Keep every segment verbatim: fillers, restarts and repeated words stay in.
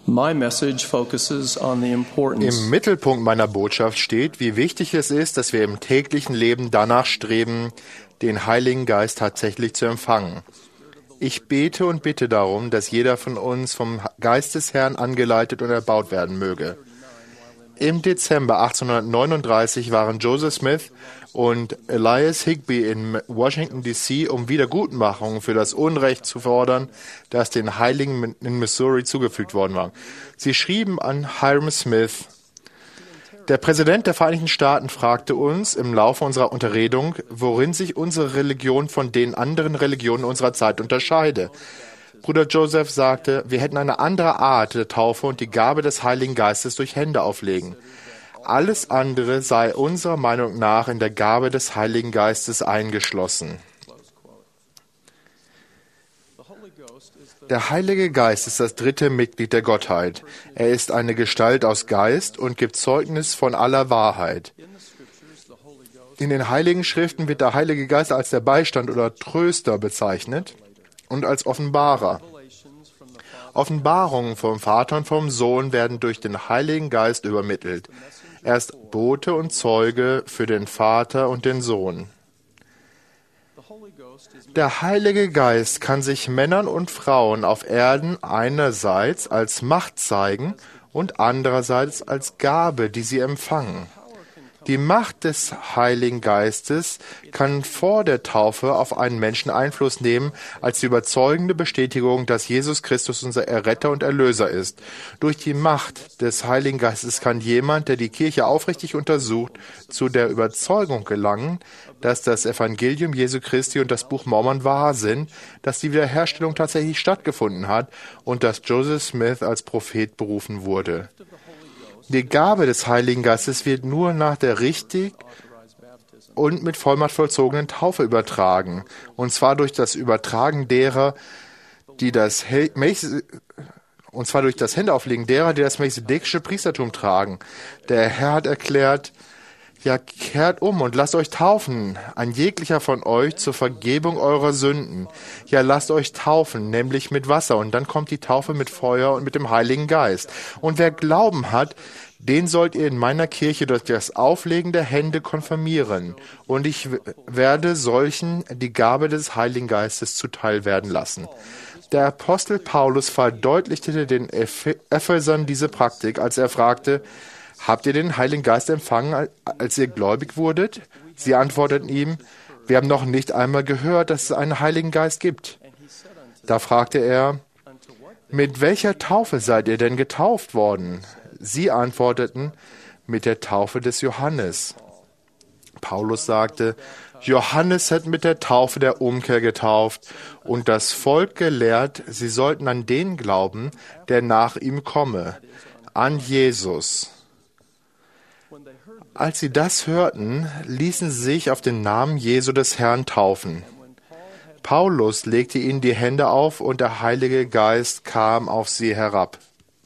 My message focuses on the importance Im Mittelpunkt meiner Botschaft steht, wie wichtig es ist, dass wir im täglichen Leben danach streben, den Heiligen Geist tatsächlich zu empfangen. Ich bete und bitte darum, dass jeder von uns vom Geist des Herrn angeleitet und erbaut werden möge. Im Dezember achtzehnhundertneununddreißig waren Joseph Smith und Elias Higbee in Washington, D C, um Wiedergutmachung für das Unrecht zu fordern, das den Heiligen in Missouri zugefügt worden war. Sie schrieben an Hyrum Smith: Der Präsident der Vereinigten Staaten fragte uns im Laufe unserer Unterredung, worin sich unsere Religion von den anderen Religionen unserer Zeit unterscheide. Bruder Joseph sagte, wir hätten eine andere Art der Taufe und die Gabe des Heiligen Geistes durch Hände auflegen. Alles andere sei unserer Meinung nach in der Gabe des Heiligen Geistes eingeschlossen. Der Heilige Geist ist das dritte Mitglied der Gottheit. Er ist eine Gestalt aus Geist und gibt Zeugnis von aller Wahrheit. In den Heiligen Schriften wird der Heilige Geist als der Beistand oder Tröster bezeichnet und als Offenbarer. Offenbarungen vom Vater und vom Sohn werden durch den Heiligen Geist übermittelt. Er ist Bote und Zeuge für den Vater und den Sohn. Der Heilige Geist kann sich Männern und Frauen auf Erden einerseits als Macht zeigen und andererseits als Gabe, die sie empfangen. Die Macht des Heiligen Geistes kann vor der Taufe auf einen Menschen Einfluss nehmen als die überzeugende Bestätigung, dass Jesus Christus unser Erretter und Erlöser ist. Durch die Macht des Heiligen Geistes kann jemand, der die Kirche aufrichtig untersucht, zu der Überzeugung gelangen, dass das Evangelium Jesu Christi und das Buch Mormon wahr sind, dass die Wiederherstellung tatsächlich stattgefunden hat und dass Joseph Smith als Prophet berufen wurde. Die Gabe des Heiligen Geistes wird nur nach der richtig und mit Vollmacht vollzogenen Taufe übertragen, und zwar durch das Übertragen derer, die das und zwar durch das Händeauflegen derer, die das melchizedekische Priestertum tragen. Der Herr hat erklärt: Ja, kehrt um und lasst euch taufen, ein jeglicher von euch, zur Vergebung eurer Sünden. Ja, lasst euch taufen, nämlich mit Wasser, und dann kommt die Taufe mit Feuer und mit dem Heiligen Geist. Und wer Glauben hat, den sollt ihr in meiner Kirche durch das Auflegen der Hände konfirmieren. Und ich werde solchen die Gabe des Heiligen Geistes zuteil werden lassen. Der Apostel Paulus verdeutlichte den Ephesern diese Praktik, als er fragte: Habt ihr den Heiligen Geist empfangen, als ihr gläubig wurdet? Sie antworteten ihm: Wir haben noch nicht einmal gehört, dass es einen Heiligen Geist gibt. Da fragte er: Mit welcher Taufe seid ihr denn getauft worden? Sie antworteten: Mit der Taufe des Johannes. Paulus sagte: Johannes hat mit der Taufe der Umkehr getauft und das Volk gelehrt, sie sollten an den glauben, der nach ihm komme, an Jesus. Als sie das hörten, ließen sie sich auf den Namen Jesu des Herrn taufen. Paulus legte ihnen die Hände auf und der Heilige Geist kam auf sie herab.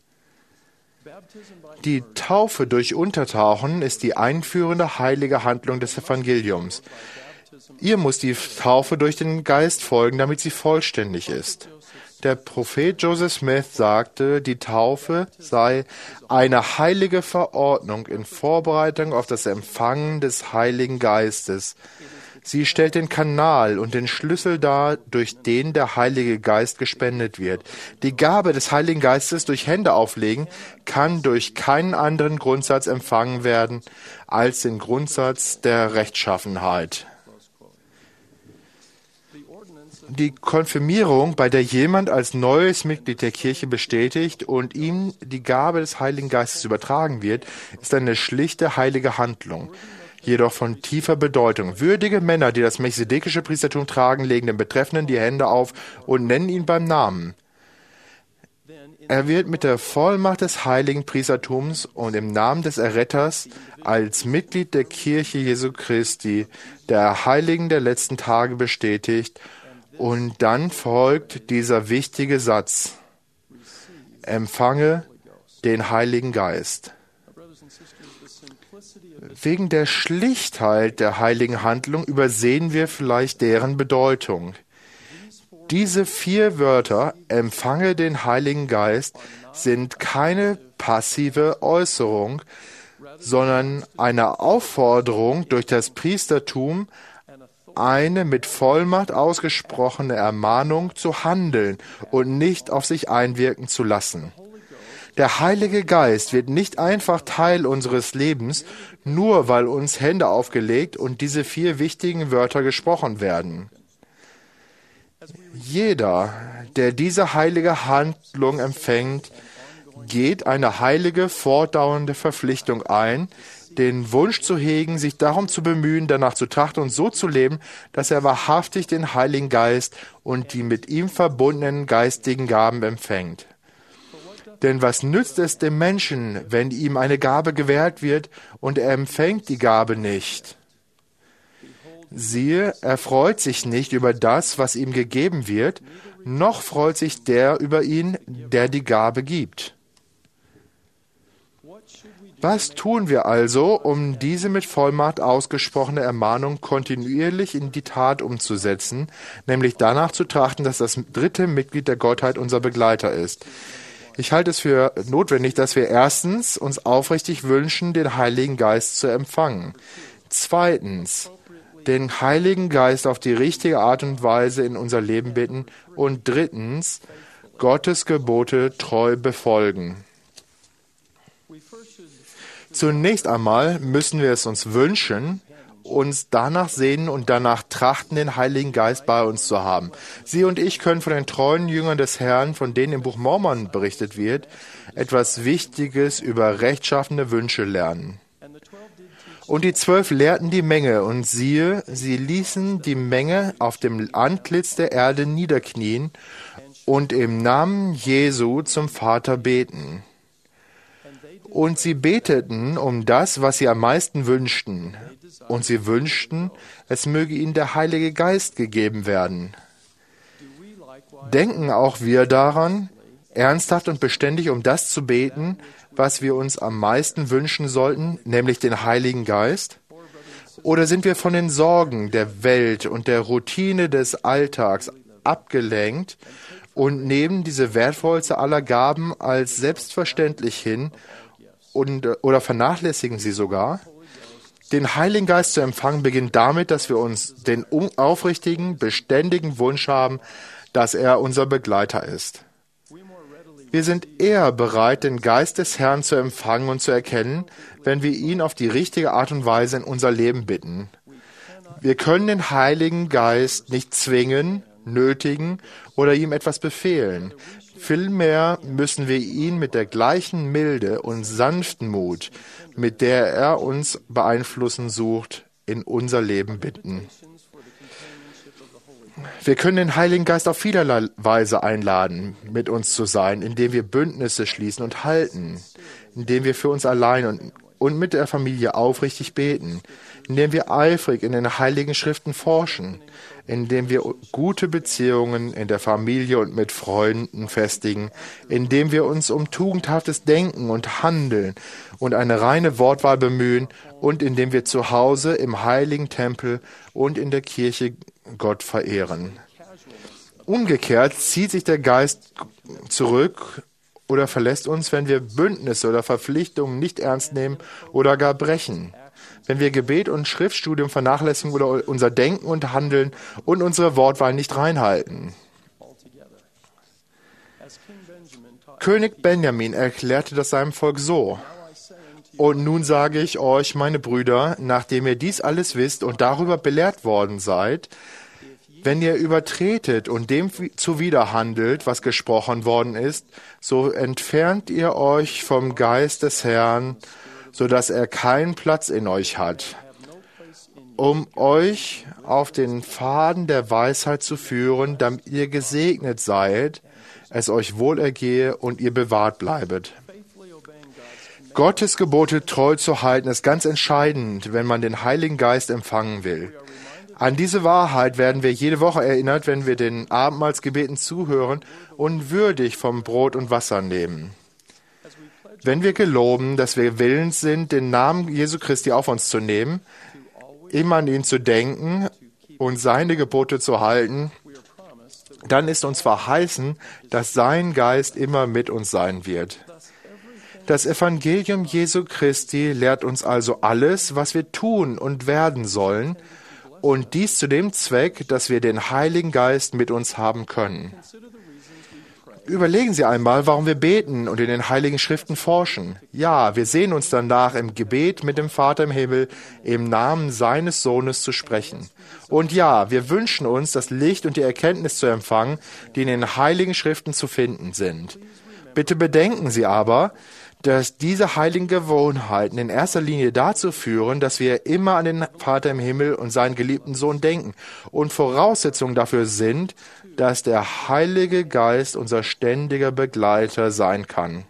Die Taufe durch Untertauchen ist die einführende heilige Handlung des Evangeliums. Ihr muss die Taufe durch den Geist folgen, damit sie vollständig ist. Der Prophet Joseph Smith sagte, die Taufe sei eine heilige Verordnung in Vorbereitung auf das Empfangen des Heiligen Geistes. Sie stellt den Kanal und den Schlüssel dar, durch den der Heilige Geist gespendet wird. Die Gabe des Heiligen Geistes durch Hände auflegen kann durch keinen anderen Grundsatz empfangen werden als den Grundsatz der Rechtschaffenheit. Die Konfirmierung, bei der jemand als neues Mitglied der Kirche bestätigt und ihm die Gabe des Heiligen Geistes übertragen wird, ist eine schlichte heilige Handlung, jedoch von tiefer Bedeutung. Würdige Männer, die das melchizedekische Priestertum tragen, legen dem Betreffenden die Hände auf und nennen ihn beim Namen. Er wird mit der Vollmacht des heiligen Priestertums und im Namen des Erretters als Mitglied der Kirche Jesu Christi, der Heiligen der letzten Tage, bestätigt. Und dann folgt dieser wichtige Satz: Empfange den Heiligen Geist. Wegen der Schlichtheit der heiligen Handlung übersehen wir vielleicht deren Bedeutung. Diese vier Wörter, empfange den Heiligen Geist, sind keine passive Äußerung, sondern eine Aufforderung durch das Priestertum, eine mit Vollmacht ausgesprochene Ermahnung zu handeln und nicht auf sich einwirken zu lassen. Der Heilige Geist wird nicht einfach Teil unseres Lebens, nur weil uns Hände aufgelegt und diese vier wichtigen Wörter gesprochen werden. Jeder, der diese heilige Handlung empfängt, geht eine heilige, fortdauernde Verpflichtung ein, den Wunsch zu hegen, sich darum zu bemühen, danach zu trachten und so zu leben, dass er wahrhaftig den Heiligen Geist und die mit ihm verbundenen geistigen Gaben empfängt. Denn was nützt es dem Menschen, wenn ihm eine Gabe gewährt wird und er empfängt die Gabe nicht? Siehe, er freut sich nicht über das, was ihm gegeben wird, noch freut sich der über ihn, der die Gabe gibt. Was tun wir also, um diese mit Vollmacht ausgesprochene Ermahnung kontinuierlich in die Tat umzusetzen, nämlich danach zu trachten, dass das dritte Mitglied der Gottheit unser Begleiter ist? Ich halte es für notwendig, dass wir erstens uns aufrichtig wünschen, den Heiligen Geist zu empfangen. Zweitens, den Heiligen Geist auf die richtige Art und Weise in unser Leben bitten. Und drittens, Gottes Gebote treu befolgen. Zunächst einmal müssen wir es uns wünschen, uns danach sehnen und danach trachten, den Heiligen Geist bei uns zu haben. Sie und ich können von den treuen Jüngern des Herrn, von denen im Buch Mormon berichtet wird, etwas Wichtiges über rechtschaffene Wünsche lernen. Und die Zwölf lehrten die Menge, und siehe, sie ließen die Menge auf dem Antlitz der Erde niederknien und im Namen Jesu zum Vater beten. Und sie beteten um das, was sie am meisten wünschten. Und sie wünschten, es möge ihnen der Heilige Geist gegeben werden. Denken auch wir daran, ernsthaft und beständig um das zu beten, was wir uns am meisten wünschen sollten, nämlich den Heiligen Geist? Oder sind wir von den Sorgen der Welt und der Routine des Alltags abgelenkt und nehmen diese wertvollste aller Gaben als selbstverständlich hin und, oder vernachlässigen sie sogar? Den Heiligen Geist zu empfangen beginnt damit, dass wir uns den aufrichtigen, beständigen Wunsch haben, dass er unser Begleiter ist. Wir sind eher bereit, den Geist des Herrn zu empfangen und zu erkennen, wenn wir ihn auf die richtige Art und Weise in unser Leben bitten. Wir können den Heiligen Geist nicht zwingen, nötigen oder ihm etwas befehlen. Vielmehr müssen wir ihn mit der gleichen Milde und Sanftmut, mit der er uns beeinflussen sucht, in unser Leben bitten. Wir können den Heiligen Geist auf vielerlei Weise einladen, mit uns zu sein, indem wir Bündnisse schließen und halten, indem wir für uns allein und, und mit der Familie aufrichtig beten, indem wir eifrig in den Heiligen Schriften forschen, indem wir gute Beziehungen in der Familie und mit Freunden festigen, indem wir uns um tugendhaftes Denken und Handeln und eine reine Wortwahl bemühen und indem wir zu Hause im heiligen Tempel und in der Kirche Gott verehren. Umgekehrt zieht sich der Geist zurück oder verlässt uns, wenn wir Bündnisse oder Verpflichtungen nicht ernst nehmen oder gar brechen. Wenn wir Gebet und Schriftstudium vernachlässigen oder unser Denken und Handeln und unsere Wortwahl nicht reinhalten. König Benjamin erklärte das seinem Volk so: Und nun sage ich euch, meine Brüder, nachdem ihr dies alles wisst und darüber belehrt worden seid, wenn ihr übertretet und dem zuwiderhandelt, was gesprochen worden ist, so entfernt ihr euch vom Geist des Herrn, so dass er keinen Platz in euch hat, um euch auf den Pfaden der Weisheit zu führen, damit ihr gesegnet seid, es euch wohlergehe und ihr bewahrt bleibet. Gottes Gebote treu zu halten ist ganz entscheidend, wenn man den Heiligen Geist empfangen will. An diese Wahrheit werden wir jede Woche erinnert, wenn wir den Abendmahlsgebeten zuhören und würdig vom Brot und Wasser nehmen. Wenn wir geloben, dass wir willens sind, den Namen Jesu Christi auf uns zu nehmen, immer an ihn zu denken und seine Gebote zu halten, dann ist uns verheißen, dass sein Geist immer mit uns sein wird. Das Evangelium Jesu Christi lehrt uns also alles, was wir tun und werden sollen, und dies zu dem Zweck, dass wir den Heiligen Geist mit uns haben können. Überlegen Sie einmal, warum wir beten und in den Heiligen Schriften forschen. Ja, wir sehen uns danach im Gebet mit dem Vater im Himmel im Namen seines Sohnes zu sprechen. Und ja, wir wünschen uns, das Licht und die Erkenntnis zu empfangen, die in den Heiligen Schriften zu finden sind. Bitte bedenken Sie aber, dass diese heiligen Gewohnheiten in erster Linie dazu führen, dass wir immer an den Vater im Himmel und seinen geliebten Sohn denken und Voraussetzungen dafür sind, dass der Heilige Geist unser ständiger Begleiter sein kann.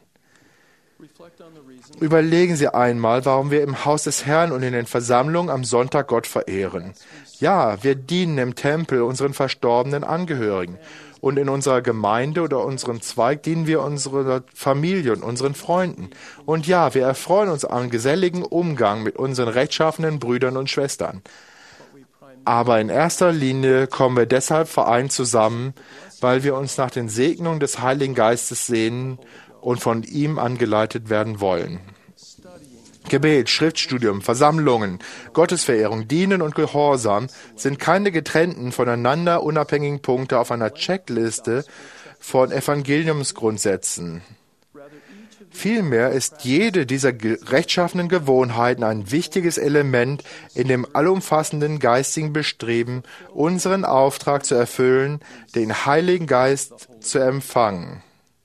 Überlegen Sie einmal, warum wir im Haus des Herrn und in den Versammlungen am Sonntag Gott verehren. Ja, wir dienen im Tempel unseren verstorbenen Angehörigen. Und in unserer Gemeinde oder unserem Zweig dienen wir unserer Familie und unseren Freunden. Und ja, wir erfreuen uns am geselligen Umgang mit unseren rechtschaffenen Brüdern und Schwestern. Aber in erster Linie kommen wir deshalb vereint zusammen, weil wir uns nach den Segnungen des Heiligen Geistes sehnen und von ihm angeleitet werden wollen. Gebet, Schriftstudium, Versammlungen, Gottesverehrung, Dienen und Gehorsam sind keine getrennten, voneinander unabhängigen Punkte auf einer Checkliste von Evangeliumsgrundsätzen. Vielmehr ist jede dieser rechtschaffenen Gewohnheiten ein wichtiges Element in dem allumfassenden geistigen Bestreben, unseren Auftrag zu erfüllen, den Heiligen Geist zu empfangen.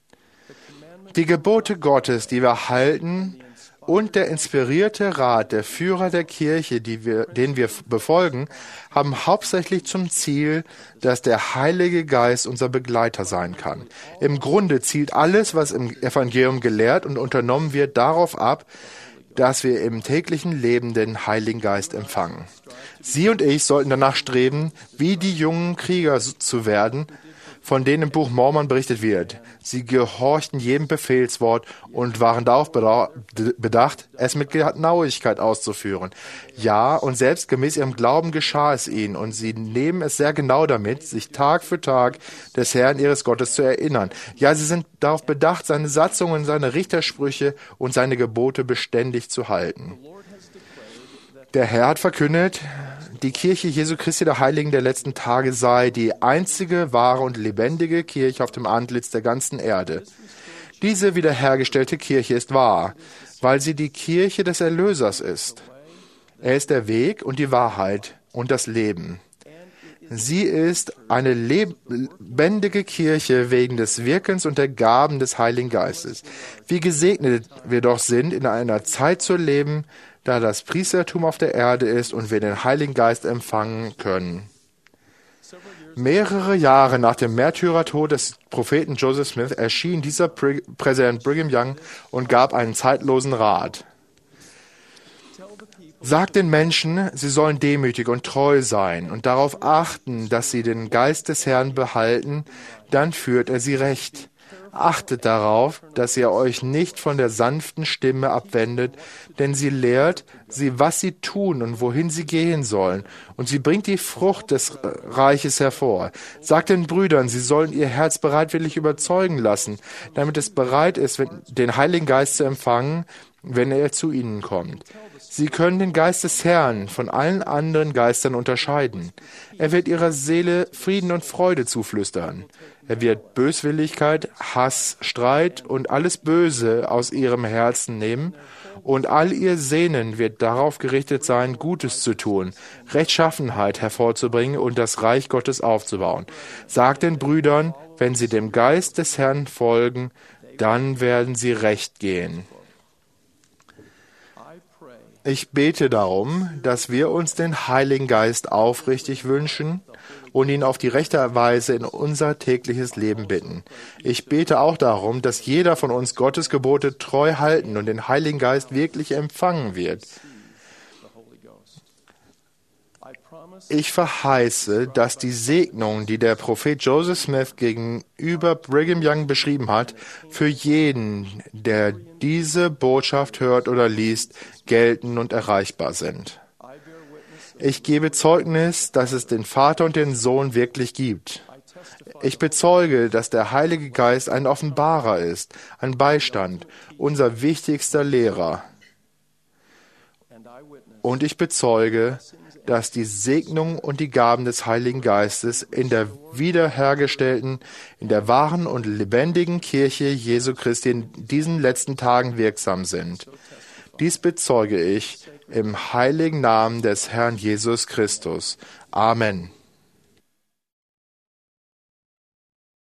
Die Gebote Gottes, die wir halten, und der inspirierte Rat der Führer der Kirche, die wir, den wir befolgen, haben hauptsächlich zum Ziel, dass der Heilige Geist unser Begleiter sein kann. Im Grunde zielt alles, was im Evangelium gelehrt und unternommen wird, darauf ab, dass wir im täglichen Leben den Heiligen Geist empfangen. Sie und ich sollten danach streben, wie die jungen Krieger zu werden, von denen im Buch Mormon berichtet wird. Sie gehorchten jedem Befehlswort und waren darauf bedacht, es mit Genauigkeit auszuführen. Ja, und selbst gemäß ihrem Glauben geschah es ihnen, und sie nehmen es sehr genau damit, sich Tag für Tag des Herrn ihres Gottes zu erinnern. Ja, sie sind darauf bedacht, seine Satzungen, seine Richtersprüche und seine Gebote beständig zu halten. Der Herr hat verkündet, die Kirche Jesu Christi der Heiligen der letzten Tage sei die einzige wahre und lebendige Kirche auf dem Antlitz der ganzen Erde. Diese wiederhergestellte Kirche ist wahr, weil sie die Kirche des Erlösers ist. Er ist der Weg und die Wahrheit und das Leben. Sie ist eine lebendige Kirche wegen des Wirkens und der Gaben des Heiligen Geistes. Wie gesegnet wir doch sind, in einer Zeit zu leben, da das Priestertum auf der Erde ist und wir den Heiligen Geist empfangen können. Mehrere Jahre nach dem Märtyrertod des Propheten Joseph Smith erschien dieser Pr- Präsident Brigham Young und gab einen zeitlosen Rat. Sagt den Menschen, sie sollen demütig und treu sein und darauf achten, dass sie den Geist des Herrn behalten, dann führt er sie recht. Achtet darauf, dass ihr euch nicht von der sanften Stimme abwendet, denn sie lehrt sie, was sie tun und wohin sie gehen sollen, und sie bringt die Frucht des Reiches hervor. Sagt den Brüdern, sie sollen ihr Herz bereitwillig überzeugen lassen, damit es bereit ist, den Heiligen Geist zu empfangen, wenn er zu ihnen kommt. Sie können den Geist des Herrn von allen anderen Geistern unterscheiden. Er wird ihrer Seele Frieden und Freude zuflüstern. Er wird Böswilligkeit, Hass, Streit und alles Böse aus ihrem Herzen nehmen, und all ihr Sehnen wird darauf gerichtet sein, Gutes zu tun, Rechtschaffenheit hervorzubringen und das Reich Gottes aufzubauen. Sagt den Brüdern, wenn sie dem Geist des Herrn folgen, dann werden sie recht gehen. Ich bete darum, dass wir uns den Heiligen Geist aufrichtig wünschen und ihn auf die rechte Weise in unser tägliches Leben bitten. Ich bete auch darum, dass jeder von uns Gottes Gebote treu halten und den Heiligen Geist wirklich empfangen wird. Ich verheiße, dass die Segnungen, die der Prophet Joseph Smith gegenüber Brigham Young beschrieben hat, für jeden, der diese Botschaft hört oder liest, gelten und erreichbar sind. Ich gebe Zeugnis, dass es den Vater und den Sohn wirklich gibt. Ich bezeuge, dass der Heilige Geist ein Offenbarer ist, ein Beistand, unser wichtigster Lehrer. Und ich bezeuge, dass die Segnung und die Gaben des Heiligen Geistes in der wiederhergestellten, in der wahren und lebendigen Kirche Jesu Christi in diesen letzten Tagen wirksam sind. Dies bezeuge ich im heiligen Namen des Herrn Jesus Christus. Amen.